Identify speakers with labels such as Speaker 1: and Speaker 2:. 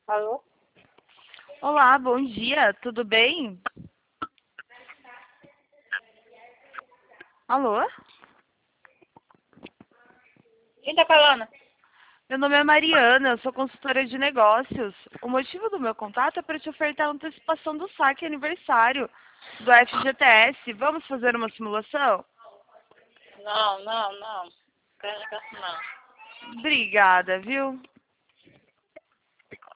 Speaker 1: Alô?
Speaker 2: Olá, bom dia, tudo bem? Alô?
Speaker 1: Quem tá falando?
Speaker 2: Meu nome é Mariana, eu sou consultora de negócios. O motivo do meu contato é para te ofertar a antecipação do saque aniversário do FGTS. Vamos fazer uma simulação?
Speaker 1: Não. Quero não.
Speaker 2: Obrigada, viu?